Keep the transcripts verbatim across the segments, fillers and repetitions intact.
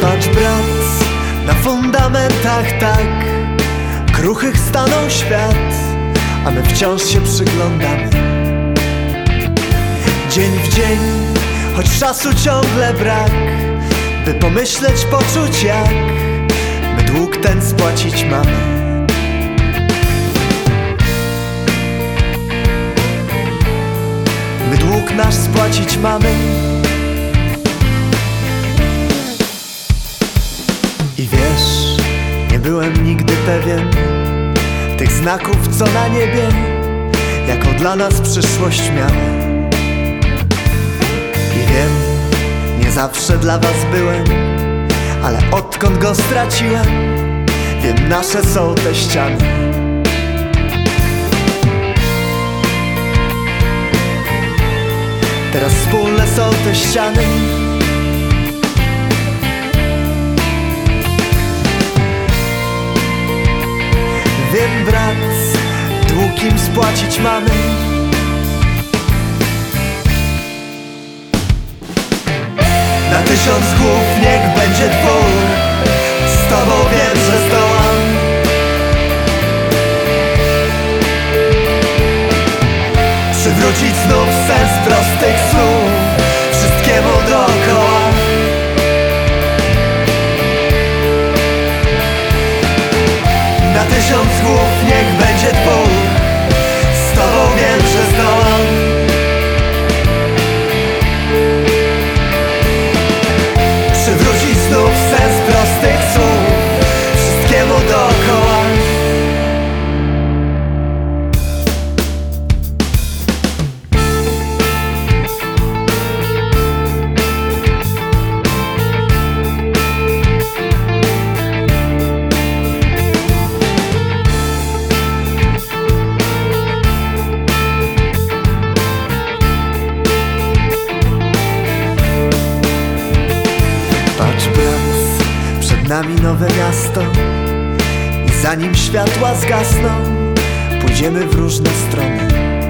Patrz brat, na fundamentach tak kruchych stanął świat, a my wciąż się przyglądamy. Dzień w dzień, choć czasu ciągle brak, by pomyśleć, poczuć jak my dług ten spłacić mamy. My dług nasz spłacić mamy. I wiesz, nie byłem nigdy pewien tych znaków, co na niebie jaką dla nas przyszłość miały. I wiem, nie zawsze dla was byłem, ale odkąd go straciłem, wiem, nasze są te ściany. Teraz wspólne są te ściany. Wiem, brat, dług im spłacić mamy. Na tysiąc głów niech będzie dwóch, z tobą wiem, że zdołam. Przywrócić znów sens prostych słów wszystkiemu dookoła. Na tysiąc głów niech będzie dwóch, z tobą wiem, że zdołam. Przywrócić znów sens prostych słów wszystkiemu dookoła. Patrz brat, przed nami nowe miasto i zanim światła zgasną, pójdziemy w różne strony.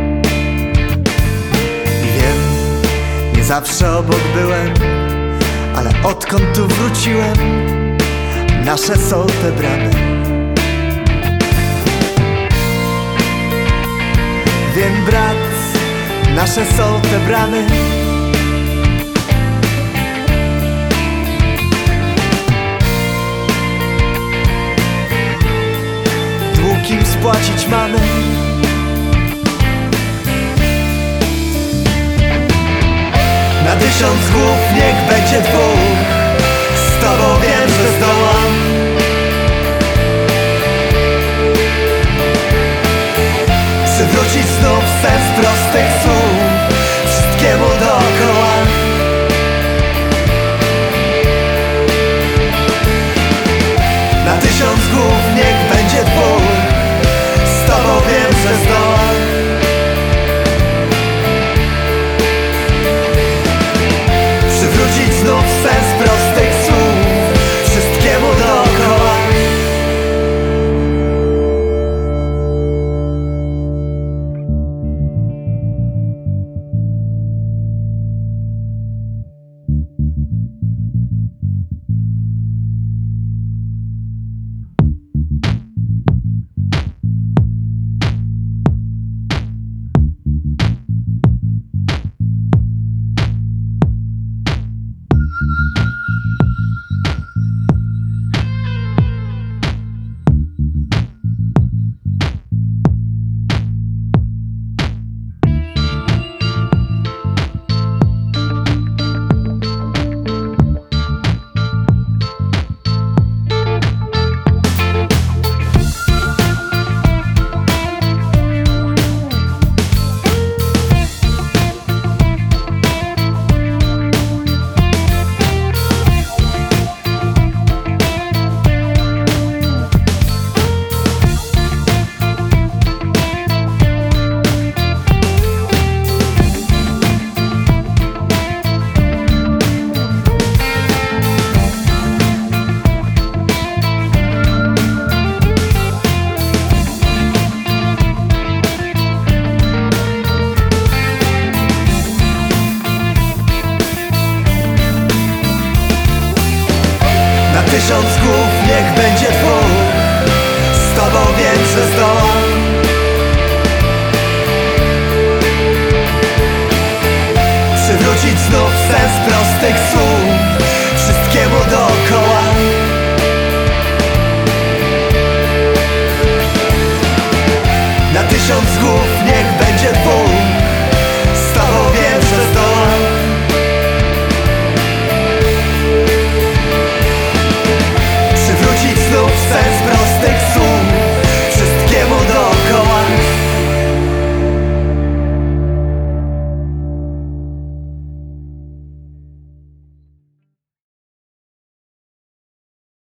I wiem, nie zawsze obok byłem, ale odkąd tu wróciłem, nasze są te bramy. Wiem, brat, nasze są te bramy. Dług im spłacić mamy. Na tysiąc głów niech będzie dwóch, z tobą wiem, że zdołam. Przywrócić znów sens prostych słów wszystkiemu dookoła. Na tysiąc głów niech będzie dwóch, z tobą wiem, że zdołam. Przywrócić znów sens prostych słów wszystkiemu Tysiąc głów niech będzie dwóch, z tobą wiem, że zdołam.